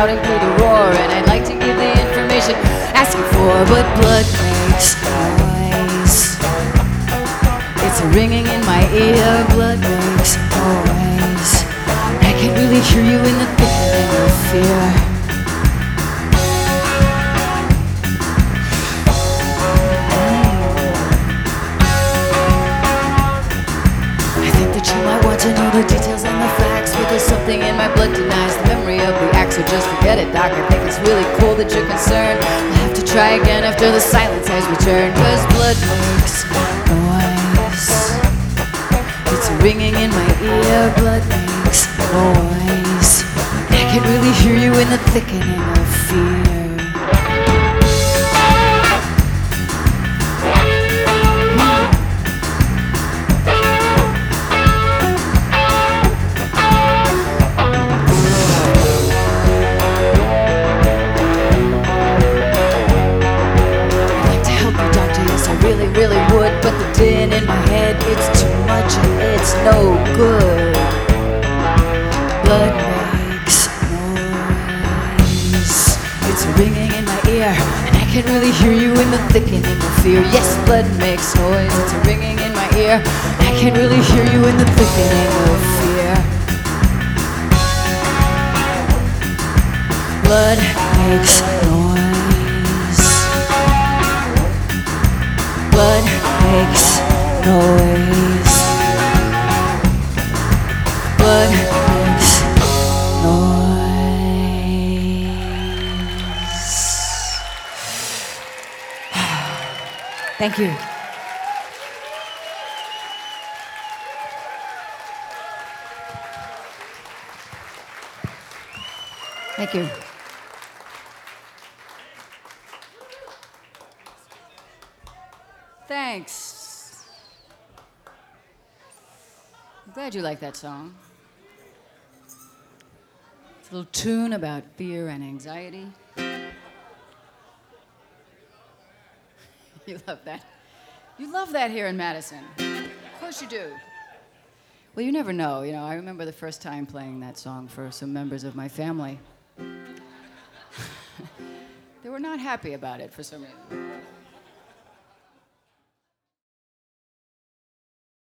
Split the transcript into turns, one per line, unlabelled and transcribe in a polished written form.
shouting through the roar, and I'd like to give the information asking for, but blood makes noise. It's ringing in my ear, blood makes noise. I can really hear you in the thickening of fear. To know the details and the facts, but there's something in my blood denies the memory of the act, so just forget it, Doc. I think it's really cool that you're concerned. I'll have to try again after the silence has returned, cause blood makes noise. It's ringing in my ear, blood makes noise. I can really hear you in the thickening of fear. Really would, but the din in my head, it's too much and it's no good. Blood makes noise. It's ringing in my ear, and I can really hear you in the thickening of fear. Yes, blood makes noise. It's ringing in my ear, and I can really hear you in the thickening of fear. Blood makes noise. Blood makes noise. Blood makes noise. Thank you. Thank you. Thanks. I'm glad you like that song. It's a little tune about fear and anxiety. You love that. You love that here in Madison. Of course you do. Well, you never know. You know, I remember the first time playing that song for some members of my family. They were not happy about it for some reason.